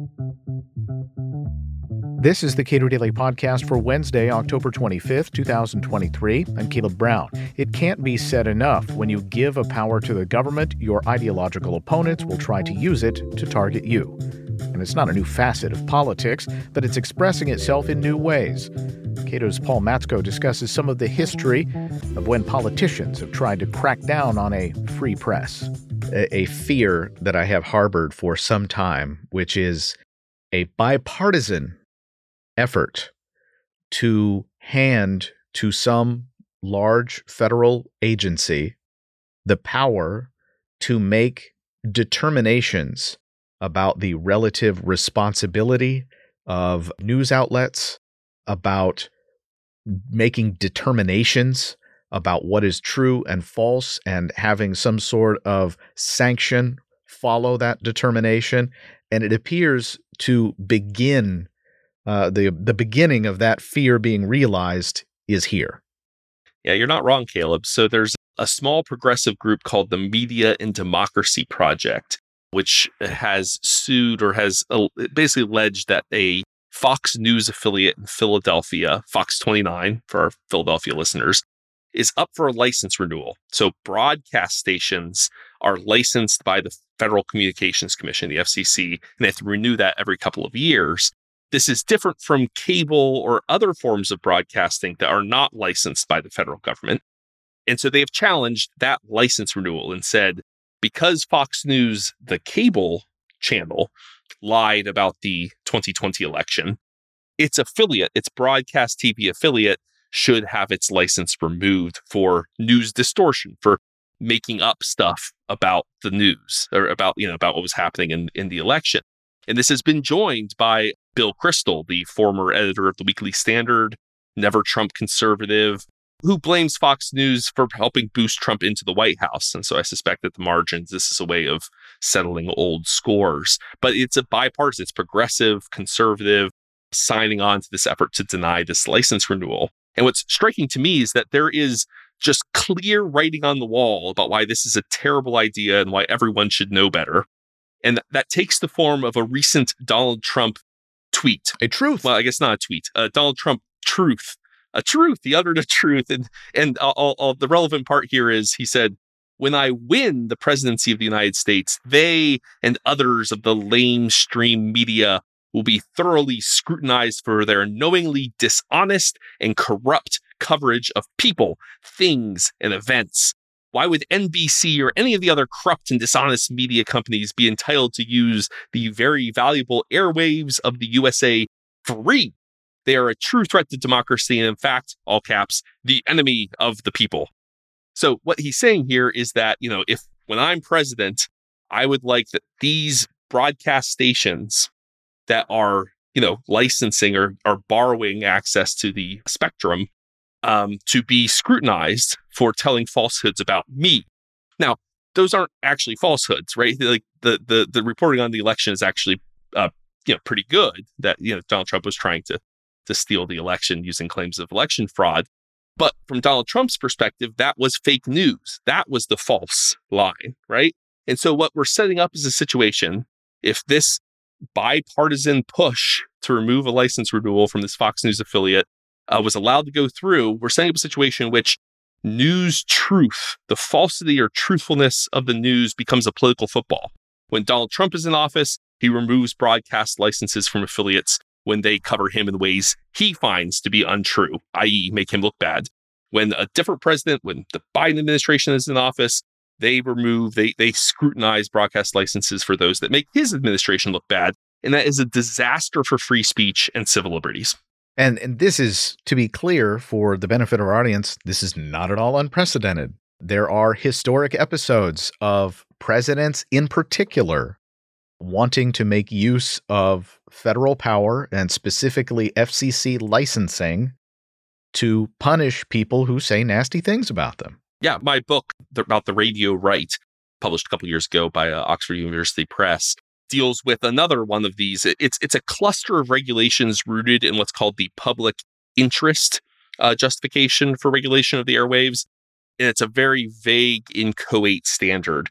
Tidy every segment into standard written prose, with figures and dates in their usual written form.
This is the Cato Daily Podcast for Wednesday, October 25th, 2023. I'm Caleb Brown. It can't be said enough. When you give a power to the government, your ideological opponents will try to use it to target you. And it's not a new facet of politics, but it's expressing itself in new ways. Cato's Paul Matzko discusses some of the history of when politicians have tried to crack down on a free press. A fear that I have harbored for some time, which is a bipartisan effort to hand to some large federal agency the power to make determinations about the relative responsibility of news outlets, about making determinations about what is true and false, and having some sort of sanction follow that determination. And it appears to begin the beginning of that fear being realized is here. Yeah, you're not wrong, Caleb. So there's a small progressive group called the Media and Democracy Project, which has sued or has basically alleged that a Fox News affiliate in Philadelphia, Fox 29 for our Philadelphia listeners, is up for a license renewal. So broadcast stations are licensed by the Federal Communications Commission, the FCC, and they have to renew that every couple of years. This is different from cable or other forms of broadcasting that are not licensed by the federal government. And so they have challenged that license renewal and said, because Fox News, the cable channel, lied about the 2020 election, its affiliate, its broadcast TV affiliate, should have its license removed for news distortion, for making up stuff about the news or about what was happening in the election. And this has been joined by Bill Kristol, the former editor of the Weekly Standard, never Trump conservative, who blames Fox News for helping boost Trump into the White House. And so I suspect at the margins, this is a way of settling old scores. But it's a bipartisan, it's progressive, conservative, signing on to this effort to deny this license renewal. And what's striking to me is that there is just clear writing on the wall about why this is a terrible idea and why everyone should know better. And that takes the form of a recent Donald Trump tweet. A truth. Well, I guess not a tweet. Donald Trump truth. A truth. He uttered a truth. And all the relevant part here is he said, when I win the presidency of the United States, they and others of the lamestream media will be thoroughly scrutinized for their knowingly dishonest and corrupt coverage of people, things, and events. Why would NBC or any of the other corrupt and dishonest media companies be entitled to use the very valuable airwaves of the USA free? They are a true threat to democracy and, in fact, all caps, the enemy of the people. So what he's saying here is that, if when I'm president, I would like that these broadcast stations that are, licensing or borrowing access to the spectrum to be scrutinized for telling falsehoods about me. Now, those aren't actually falsehoods, right? Like the reporting on the election is actually, pretty good. That Donald Trump was trying to steal the election using claims of election fraud. But from Donald Trump's perspective, that was fake news. That was the false line, right? And so what we're setting up is a situation, if this bipartisan push to remove a license renewal from this Fox News affiliate was allowed to go through, we're setting up a situation in which news truth, the falsity or truthfulness of the news, becomes a political football. When Donald Trump is in office, he removes broadcast licenses from affiliates when they cover him in ways he finds to be untrue, i.e. make him look bad. When a different president, when the Biden administration is in office, they scrutinize broadcast licenses for those that make his administration look bad. And that is a disaster for free speech and civil liberties. And this is, to be clear, for the benefit of our audience, this is not at all unprecedented. There are historic episodes of presidents in particular wanting to make use of federal power and specifically FCC licensing to punish people who say nasty things about them. Yeah, my book about the radio right, published a couple years ago by Oxford University Press, deals with another one of these. It's a cluster of regulations rooted in what's called the public interest justification for regulation of the airwaves. And it's a very vague, inchoate standard.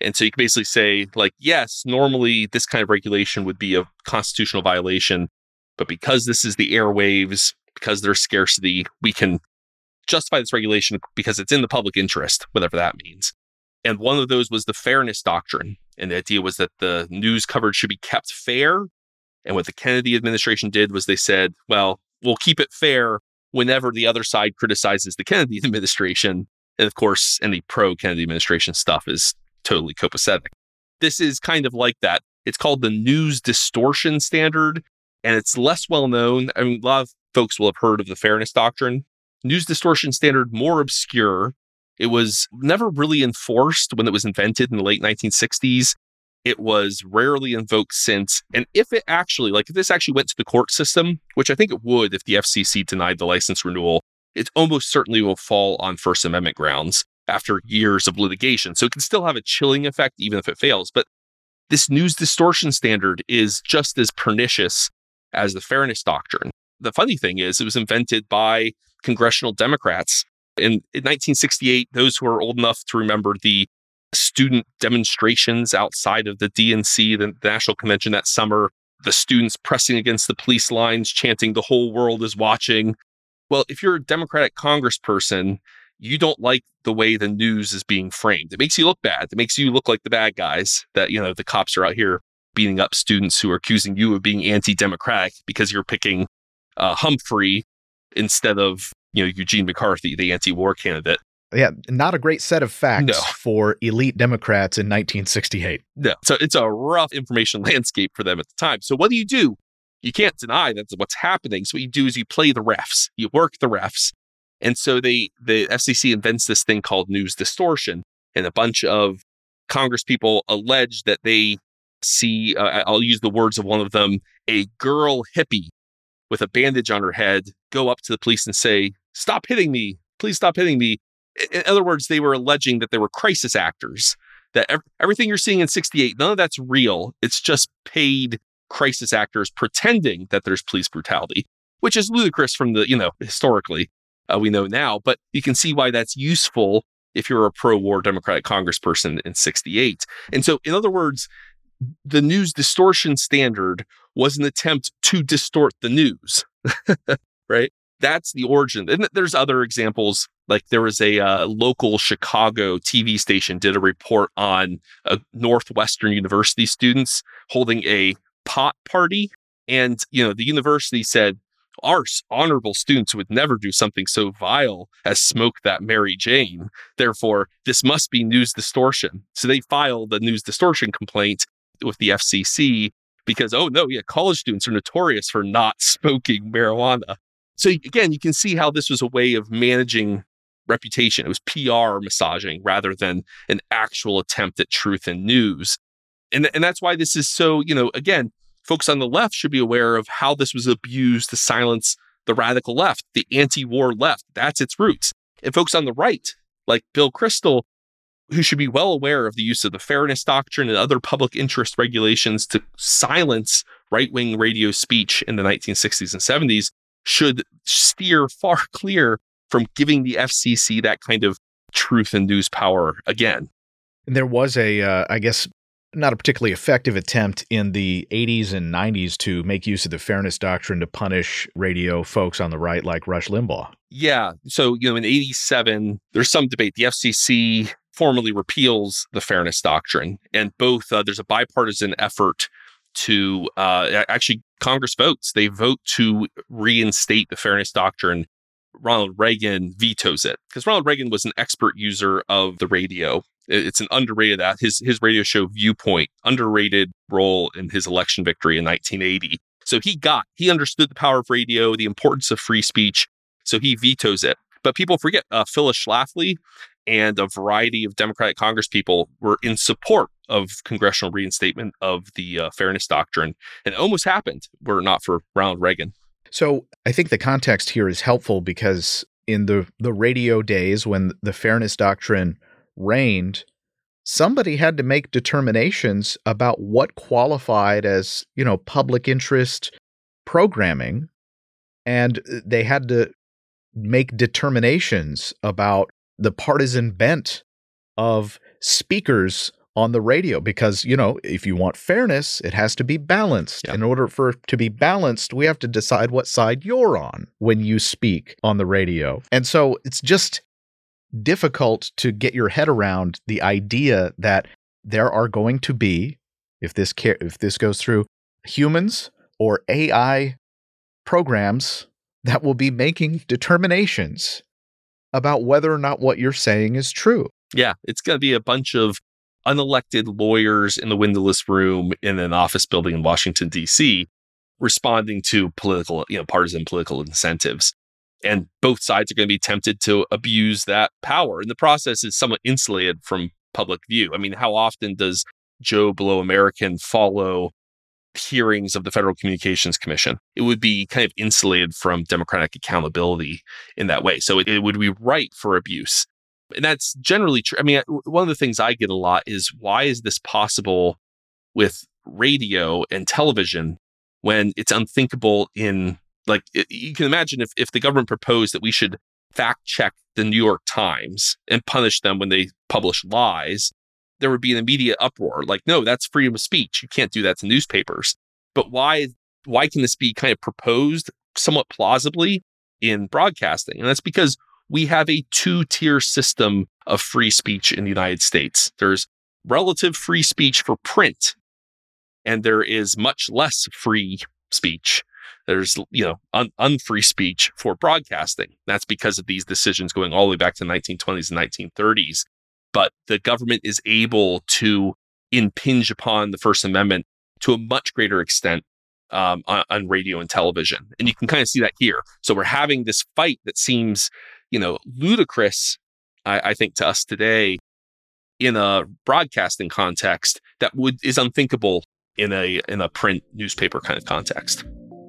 And so you can basically say, like, yes, normally this kind of regulation would be a constitutional violation, but because this is the airwaves, because there's scarcity, we can justify this regulation because it's in the public interest, whatever that means. And one of those was the fairness doctrine. And the idea was that the news coverage should be kept fair. And what the Kennedy administration did was they said, well, we'll keep it fair whenever the other side criticizes the Kennedy administration. And of course, any pro-Kennedy administration stuff is totally copacetic. This is kind of like that. It's called the news distortion standard, and it's less well known. I mean, a lot of folks will have heard of the fairness doctrine. News distortion standard, more obscure. It was never really enforced when it was invented in the late 1960s. It was rarely invoked since. And if this actually went to the court system, which I think it would if the FCC denied the license renewal, it almost certainly will fall on First Amendment grounds after years of litigation. So it can still have a chilling effect even if it fails. But this news distortion standard is just as pernicious as the fairness doctrine. The funny thing is, it was invented by congressional Democrats. In 1968, those who are old enough to remember the student demonstrations outside of the DNC, the National Convention that summer, the students pressing against the police lines, chanting, "The whole world is watching." Well, if you're a Democratic congressperson, you don't like the way the news is being framed. It makes you look bad. It makes you look like the bad guys that, the cops are out here beating up students who are accusing you of being anti-democratic because you're picking Humphrey instead of, Eugene McCarthy, the anti-war candidate. Yeah, not a great set of facts No. for elite Democrats in 1968. No. So it's a rough information landscape for them at the time. So what do? You can't deny that's what's happening. So what you do is you play the refs. You work the refs. And so the FCC invents this thing called news distortion. And a bunch of Congress people allege that they see, I'll use the words of one of them, a girl hippie with a bandage on her head go up to the police and say, "Stop hitting me. Please stop hitting me." In other words, they were alleging that they were crisis actors, that everything you're seeing in 68, none of that's real. It's just paid crisis actors pretending that there's police brutality, which is ludicrous from the, historically, we know now. But you can see why that's useful if you're a pro-war Democratic congressperson in 68. And so, in other words, the news distortion standard was an attempt to distort the news, right? That's the origin. And there's other examples. Like there was a local Chicago TV station did a report on Northwestern University students holding a pot party. And, the university said, our honorable students would never do something so vile as smoke that Mary Jane. Therefore, this must be news distortion. So they filed a news distortion complaint with the FCC because, college students are notorious for not smoking marijuana. So again, you can see how this was a way of managing reputation. It was PR massaging rather than an actual attempt at truth and news. And that's why this is so, again, folks on the left should be aware of how this was abused to silence the radical left, the anti-war left. That's its roots. And folks on the right, like Bill Kristol, who should be well aware of the use of the fairness doctrine and other public interest regulations to silence right-wing radio speech in the 1960s and 70s, should steer far clear from giving the FCC that kind of truth and news power again. And there was I guess, not a particularly effective attempt in the 80s and 90s to make use of the fairness doctrine to punish radio folks on the right like Rush Limbaugh. Yeah. So, in 87, there's some debate. The FCC formally repeals the fairness doctrine. And both, there's a bipartisan effort to actually Congress votes. They vote to reinstate the fairness doctrine. Ronald Reagan vetoes it because Ronald Reagan was an expert user of the radio. It's an underrated, his radio show Viewpoint, underrated role in his election victory in 1980. So he understood the power of radio, the importance of free speech. So he vetoes it. But people forget Phyllis Schlafly and a variety of Democratic congresspeople were in support of congressional reinstatement of the fairness doctrine. And it almost happened were it not for Ronald Reagan. So I think the context here is helpful because in the radio days when the fairness doctrine reigned, somebody had to make determinations about what qualified as, public interest programming. And they had to make determinations about the partisan bent of speakers on the radio because, if you want fairness, it has to be balanced. Yeah. In order for it to be balanced, we have to decide what side you're on when you speak on the radio. And so it's just difficult to get your head around the idea that there are going to be, if this goes through, humans or AI programs that will be making determinations about whether or not what you're saying is true. Yeah, it's going to be a bunch of unelected lawyers in the windowless room in an office building in Washington, D.C., responding to political, partisan political incentives. And both sides are going to be tempted to abuse that power. And the process is somewhat insulated from public view. I mean, how often does Joe Blow American follow hearings of the Federal Communications Commission? It would be kind of insulated from democratic accountability in that way. So it would be ripe for abuse. And that's generally true. I mean, one of the things I get a lot is, why is this possible with radio and television when it's unthinkable in, like, you can imagine if the government proposed that we should fact check the New York Times and punish them when they publish lies, there would be an immediate uproar. Like, no, that's freedom of speech. You can't do that to newspapers. But why can this be kind of proposed somewhat plausibly in broadcasting? And that's because we have a two-tier system of free speech in the United States. There's relative free speech for print, and there is much less free speech. There's, unfree speech for broadcasting. That's because of these decisions going all the way back to the 1920s and 1930s. But the government is able to impinge upon the First Amendment to a much greater extent on radio and television. And you can kind of see that here. So we're having this fight that seems, ludicrous, I think, to us today in a broadcasting context that is unthinkable in a print newspaper kind of context.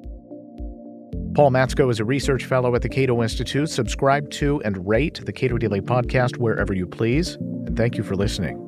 Paul Matsko is a research fellow at the Cato Institute. Subscribe to and rate the Cato Daily Podcast wherever you please. And thank you for listening.